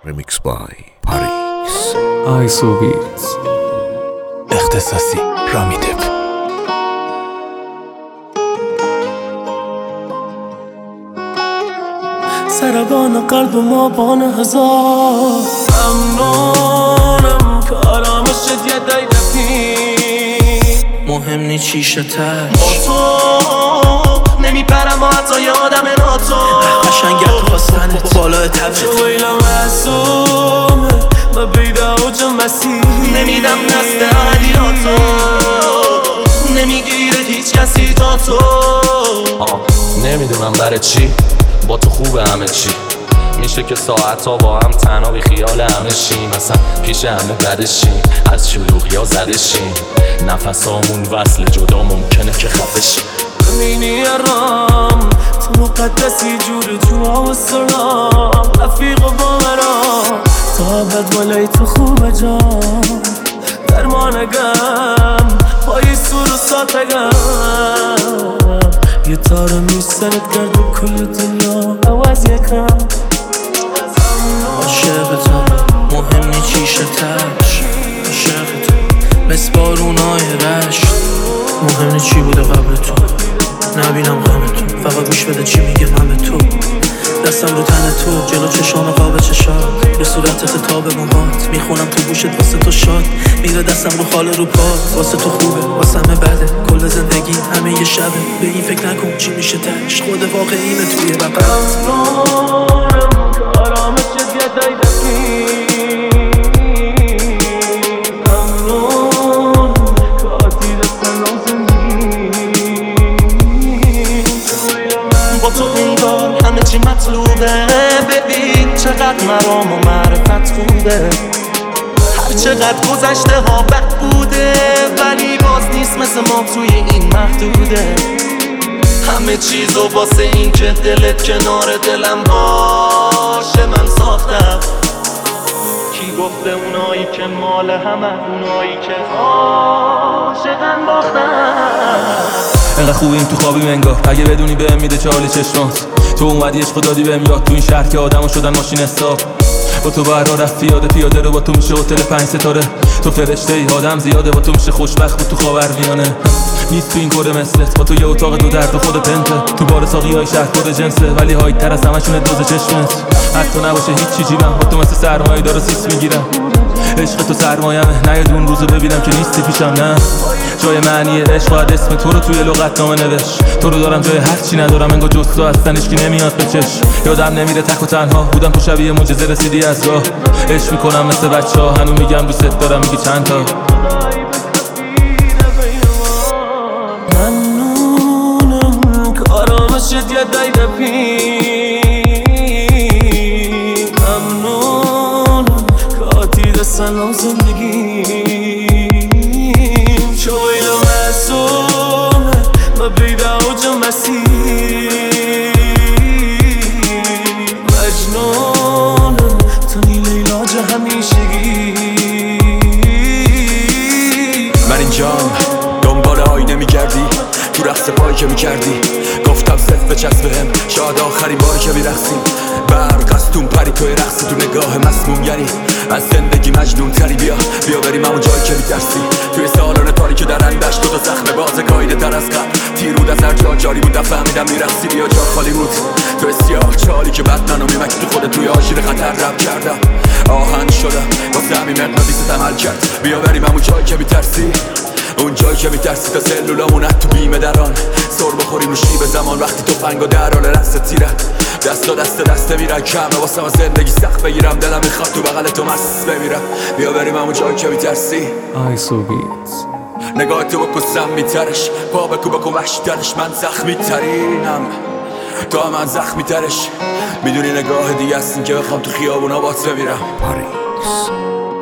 Remix by Paris. ISO Beats. اختصاصی رامی دپ. سربان قلب ما بان هزار ممنونم که آرامش یه دای دفی مهم نی چیشه تش با تو نمیپرم و حتی یادم ناتو قشنگت خواستنت بالای تبت چه ویلا معصومه ما بیده اوج مسیح نمیدم نسته علیاتو نمیگیره هیچ کسی تا تو نمیدونم برای چی با تو خوبه همه چی میشه که ساعت ها با هم تنها بی خیال همه شیم مثلا پیش همه بده شیم از شلوغی ها زده شیم نفس هامون وصل جدا ممکنه که خفه شیم امینی رام تو مقدسی جور جوا و سلام رفیق و با مرام تا بد بالای تو خوبه جام درمانگم پای سور و ساتگم یه تاره میسرت کرد و کل دنیا عوض یکم عاشقتم مهم نی چیشه تش عاشقتم مثل بارونای رشت مهم نی چی بوده قبل تو نبینم غم تو فقط گوش بده چی میگه من به تو دستم رو تن تو جلو چشام قاب چشات به صورت خطاب موهات میخونم تو گوشت واسه تو شاد میره دستم رو خاله رو پات واسه تو خوبه واسه همه بده کل زندگی همه یه شبه به این فکر نکن چی میشه تش خود واقعیمه توی بقیت ممنونم که آرامش یه دای دفی ممنون که آتی دستم زندگی با تو انگار همه چی مطلوبه ببین چقدر مرام و معرفت خوبه هر چقدر گذشته ها بد بوده ولی باز نیست مثل ما توی این محدوده همه چیزو واسه این که دلت کنار دلم باشه من ساختم کی گفته اونایی که مال همه اونایی که عاشقن باختن انقدر خوبیم تو خوابیم انگار اگه بدونی بهم میده چالی چشمات تو اومدی عشق دادی بهم یاد تو این شهر که آدمو شدن ماشین حساب با تو برا رفت پیاده رو با تو میشه هتل 5 ستاره تو فرشته ای آدم زیاده با تو میشه خوشبخت بود تو خاورمیانه نیست تو این کره مثلت با تو یه اتاق دو در خود پنته تو بار ساقی های شهر کد جنسه ولی هایت تر از همشونه دوز چشمت از تو نباشه هیچ چی جیبم با تو مثل سرمایه داره سیس میگیرم عشق تو سرمایمه نیاد اون روزو ببینم که نیستی پیشم نه جای معنی عشق باید اسم تو رو توی لغتنامه نوشت تو رو دارم جای هر چی ندارم انگار جز تو هستن اشکی نمیاد به چش یادم نمیره تک و تنها بودم تو شبیه معجزه رسیدی از راه عشق میکنم مثل بچه‌ها هنوز میگم دوست دارم میگی چند تا ممنونم که آرامشت یه دای دفی ممنونم که آتی دستم زندگی شویل و معصومه ما بیده اوج مسیح مجنونم تو نیل علاج همیشگی من اینجام دنبال آینه میگردی تو رقص پایی که میکردی گفتم صرف بچسب بهم شاید آخرین باری که میرقصیم برق از تون پری توی رقصی تو نگاه مسموم یعنی از زندگی مجنون تری بیا بریم همون جایی که میترسی توی سالن تاریک در اندش دو تا زخم باز گایده تر از قبل تیرود از هر جا جاری بود فهمیدم میرقصی بیا جا خالی بود تو سیاه چالی که بد منو میمکی تو خودت توی آژیر خطر رب کردم آهن شدم واسه همین مقناطیست عمل کرد بیا بریم همون جایی که میترسی اون جایی که میترسی تا سلولامون تو بیمه دران سر بخوریم رو شیب زمان وقتی تو فنگا در حال رقص تیرت دسته میرن کمه واسه من زندگی سخت بگیرم دلم میخواد تو بغل تو مست بمیرم بیا بریم همون جایی که میترسی ISO Beats. نگاه تو بکن میترش پا بکن وحشی ترش من زخمی ترینم تو هم من زخمی ترش میدونی نگاه دیگه هستین که بخوام تو خیابونا بات بمیرم Paris.